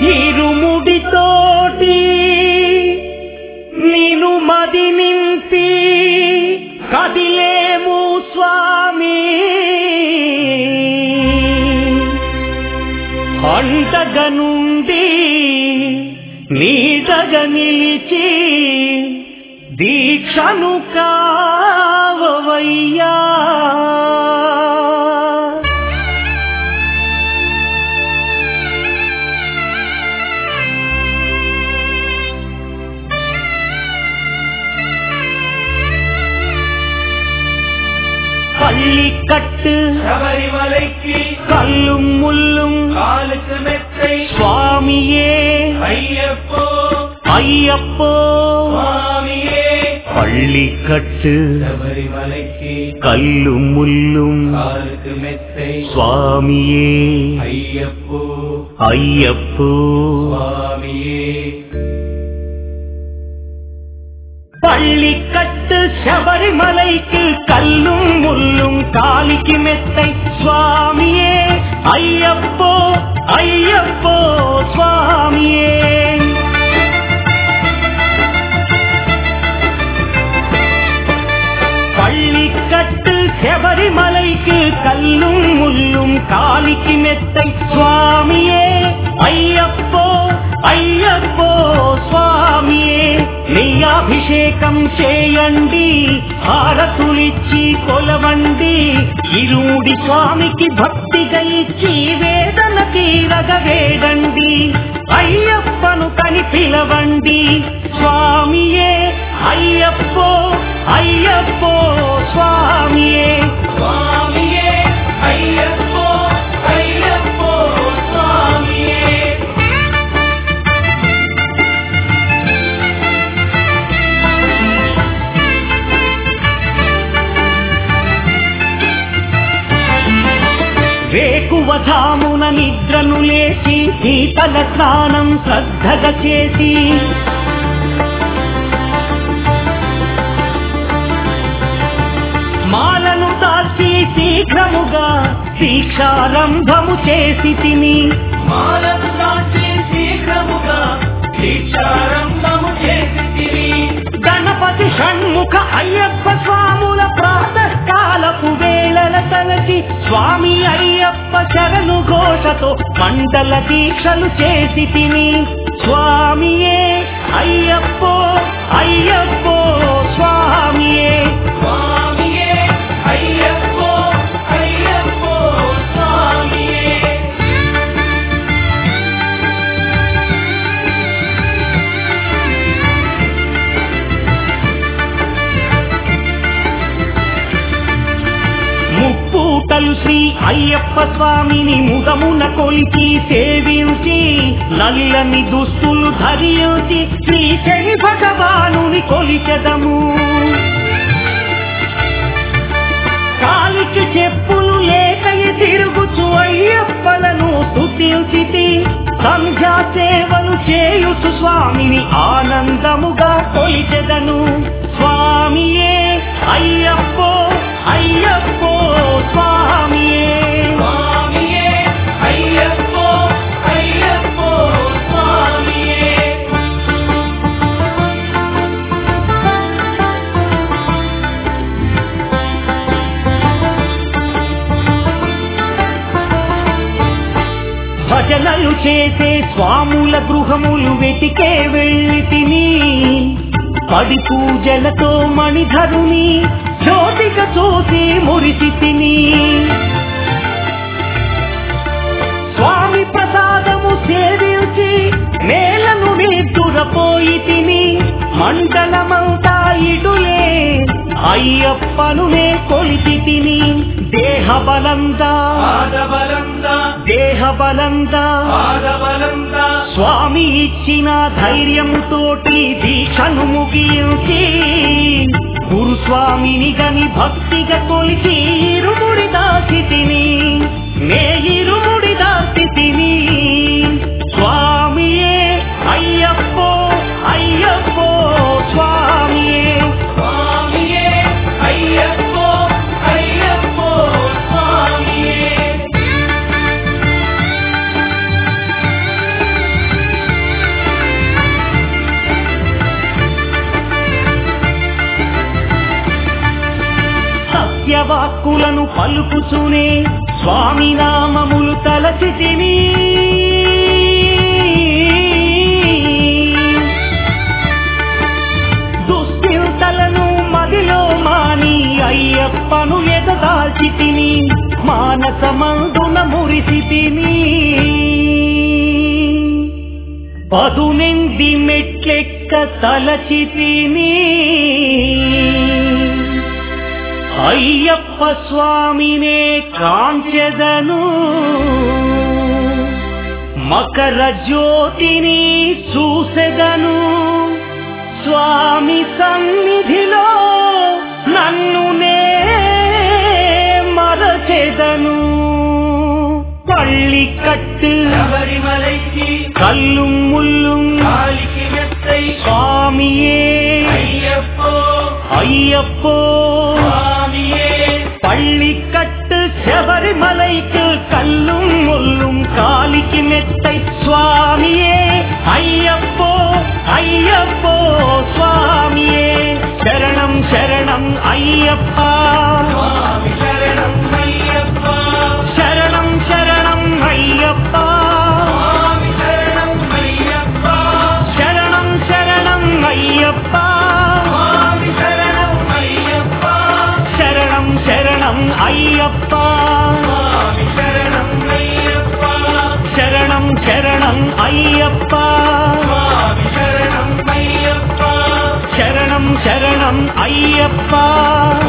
ఇరుముడితోటి నిను మది నింపి కదిలేము స్వామి, అండగా నుండి నీడగా నిలిచి దీక్షను కావవయ్యా. பள்ளிக்கட்டு சபரிமலைக்கு கல்லும் முள்ளும் காலுக்கு மெத்தை சுவாமியே ஐயப்போ ஐயப்போ சுவாமியே. பள்ளிக்கட்டு சபரிமலைக்கு கல்லும் முள்ளும் காலுக்கு மெத்தை சுவாமியே ஐயப்போ ஐயப்போ சுவாமியே. பள்ளிக்கட்டு சபரிமலைக்கு கல்லும் முள்ளும் காலிக்கு மெத்தை சுவாமியே ஐயப்போ ஐயப்போ சுவாமியே. பள்ளிக்கட்டு சபரிமலைக்கு கல்லும் முள்ளும் காலிக்கு மெத்தை சுவாமியே ஐயப்போ ஐயப்பో స్వామియే. నీ అభిషేకం చేయండి, హారతులిచ్చి కొలవండి, ఇరుముడి స్వామికి భక్తిగా ఇచ్చి వేదన తీరగ వేడండి, అయ్యప్పను కని పిలవండి స్వామియే అయ్యప్పో అయ్యప్పో స్వామియే స్వామియే అయ్యప్పో అయ్యప్పో స్వామియే. వేకువధామున నిద్రను లేచి శీతల స్నానం శ్రద్ధగా చేసి మాలను దాల్చి శీఘ్రముగా దీక్షారంభము చేసి తిని, మాలను దాల్చి శీఘ్రముగా దీక్షారంభము చేసి తిని, గణపతి షణ్ముఖ అయ్యప్ప స్వాముల ప్రాతకాలపు వేళల తలచి స్వామి అయ్యప్ప శరణు ఘోషతో మండల దీక్షలు చేసి తిని, స్వామియే అయ్యప్పో అయ్యప్పో స్వామియే స్వామియే అయ్యప్పో అయ్యప్పో స్వామియే. ముప్పూటలు శ్రీ అయ్యప్ప స్వామిని ముదమున కొలిచి సేవించి, నల్లని దుస్తులు ధరించి శ్రీ శని భగవానుని కొలిచెదము. కాలికి చెప్పులు లేకయి తిరుగుచు అయ్యప్పలను స్తుతించి, సంధ్యా సేవలు చేయుచు స్వామిని ఆనందముగా కొలిచెదను. స్వామియే అయ్యప్పో అయ్యప్పో స్వామియే స్వామియే అయ్యప్పో అయ్యప్పో స్వామియే. భజనలు చేసే స్వాముల గృహములు వెతికే వెళ్ళి తిని, పడి పూజలతో మణిధరుని జ్యోతిక చూసి మురిసి తిని, స్వామి ప్రసాదము సేవించి నేలను నిద్దురపోయి తిని, మండలమంతా ఇడులే అయ్యప్పనునే కొలిచి తిని, దేహబలందా స్వామి ఇచ్చిన ధైర్యముతోటి దీక్షను ముగించి, గురుస్వామిని గని భక్తిగా కొలిచి ఇరుముడి దాసి తిని, నే ఇరుముడి దాసి తిని, స్వామియే అయ్యప్పో అయ్యప్పో స్వామియే స్వామియే అయ్యప్పో అయ్యప్పో స్వామియే. పలుకుచునే స్వామి నామములు తలచితిని దుశ్చింతలను మదిలో మాని అయ్యప్పను ఎదగాల్చితిని మానసమందున మురిసితిని పదునెంది మెట్లెక్క తలచితిని అయ్యప్ప స్వామినే కాంచెదను మకర జ్యోతిని చూసెదను స్వామి సన్నిధిలో నన్నునే మరచెదను పళ్ళికట్టు శబరిమలైకి కల్லும் ముల్லும் కాలికి మెత్తై స్వామియే అయ్యప్పో అయ్యప్పో స్వామియే பள்ளிக்கட்டு శబరిమలైக்கு கல்லும் முள்ளும் காலிக்கு மெத்தை சுவாமியே ஐயப்போ ஐயப்போ சுவாமியே சரணம் சரணம் ஐயப்பா స్వామి శరణం అయ్యప్ప శరణం శరణం అయ్యప్పా స్వామి శరణం అయ్యప్ప శరణం శరణం అయ్యప్పా స్వామి శరణం అయ్యప్ప శరణం శరణం అయ్యప్పా స్వామి శరణం అయ్యప్ప శరణం శరణం అయ్యప్పా స్వామి శరణం అయ్యప్ప శరణం శరణం అయ్యప్పా